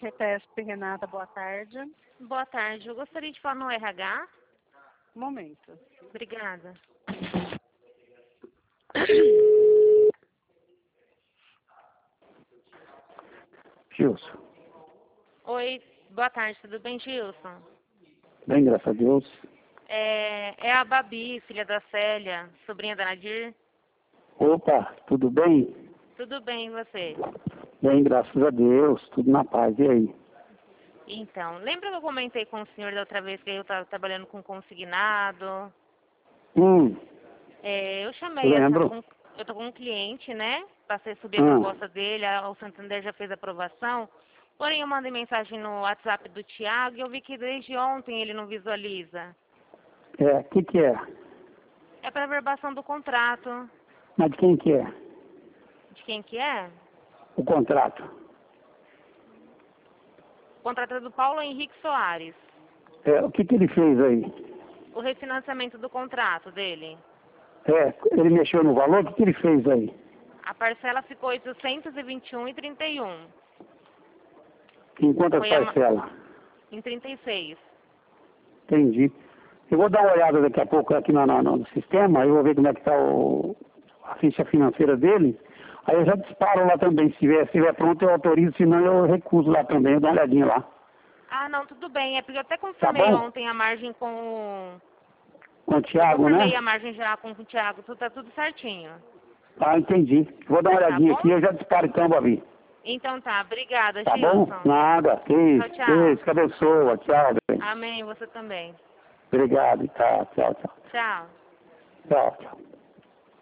Repesp, Renata, boa tarde. Boa tarde. Eu gostaria de falar no RH. Um momento. Obrigada. Gilson. Oi, boa tarde. Tudo bem, Gilson? Bem, graças a Deus. É a Babi, filha da Célia, sobrinha da Nadir. Opa, tudo bem? Tudo bem, e você? Bem, graças a Deus, tudo na paz. E aí? Então, lembra que eu comentei com o senhor da outra vez que eu estava trabalhando com consignado? Eu chamei, Lembro. eu tô com um cliente, né? Passei a subir a proposta dele, o Santander já fez a aprovação. Porém, eu mandei mensagem no WhatsApp do Thiago e eu vi que desde ontem ele não visualiza. O que é? É para averbação do contrato. Mas de quem que é? De quem que é? O contrato. O contrato é do Paulo Henrique Soares. O que ele fez aí? O refinanciamento do contrato dele. Ele mexeu no valor? O que ele fez aí? A parcela ficou 821,31. Em quantas parcelas? Em 36. Entendi. Eu vou dar uma olhada daqui a pouco aqui no sistema, eu vou ver como é que está a ficha financeira dele. Aí eu já disparo lá também. Se estiver pronto, eu autorizo, senão eu recuso lá também. Eu dou uma olhadinha lá. Ah, não, tudo bem. É porque eu até confirmei ontem a margem com o Thiago, eu confirmei né? a margem já com o Thiago. Tá tudo certinho. Ah, entendi. Vou dar uma olhadinha aqui, eu já disparo então, Babi. Então tá, obrigada, Tá Gilson. bom? Nada. Que isso. Tchau, tchau. Que isso, que abençoa. Tchau, bem. Amém, você também. Obrigado. Tá, tchau, tchau. Tchau. Tchau, tchau.